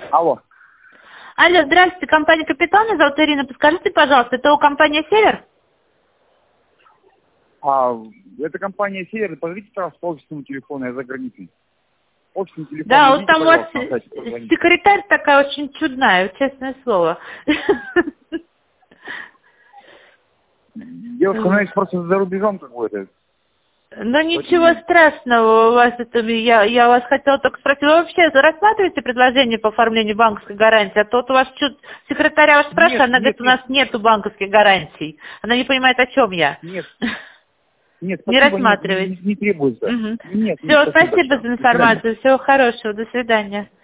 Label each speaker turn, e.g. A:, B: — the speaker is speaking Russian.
A: Алло.
B: Алло, здравствуйте, компания «Капитан», меня зовут Ирина. Подскажите, пожалуйста, это у компании «Север»?
A: Это компания «Север». Позовите, пожалуйста, по офисному телефону, я за границей. Офисный телефон.
B: Да, вот
A: наберите,
B: там у вас
A: пожалуйста, на сайте позвоните.
B: секретарь такая очень чудная, честное слово.
A: Девушка, у нас просто за рубежом какой-то.
B: Ну ничего страшного, у вас это я вас хотела только спросить, вы вообще рассматриваете предложение по оформлению банковской гарантии? А то вот у вас секретаря вас спрашивает, она говорит, у нас нету банковских гарантий. Она не понимает, о чем я.
A: Нет,
B: Не
A: спасибо,
B: рассматриваете.
A: не требуется.
B: Угу.
A: Нет,
B: Все, спасибо
A: большое.
B: за
A: До свидания.
B: информацию, всего хорошего, до свидания.